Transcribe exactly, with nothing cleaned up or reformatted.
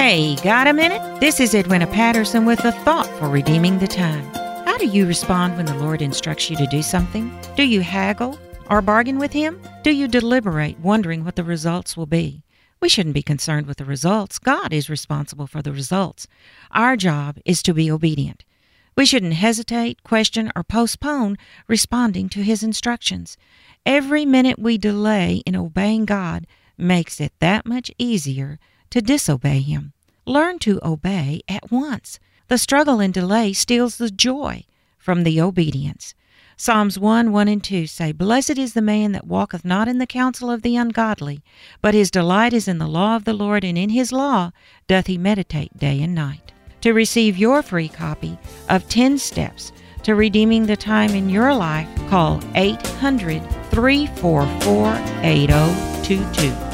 Hey, got a minute? This is Edwina Patterson with a thought for redeeming the time. How do you respond when the Lord instructs you to do something? Do you haggle or bargain with Him? Do you deliberate, wondering what the results will be? We shouldn't be concerned with the results. God is responsible for the results. Our job is to be obedient. We shouldn't hesitate, question, or postpone responding to His instructions. Every minute we delay in obeying God makes it that much easier to disobey Him. Learn to obey at once. The struggle and delay steals the joy from the obedience. Psalms one, one and two say, "Blessed is the man that walketh not in the counsel of the ungodly, but his delight is in the law of the Lord, and in his law doth he meditate day and night." To receive your free copy of ten Steps to Redeeming the Time in Your Life, call eight hundred, three four four, eight zero two two.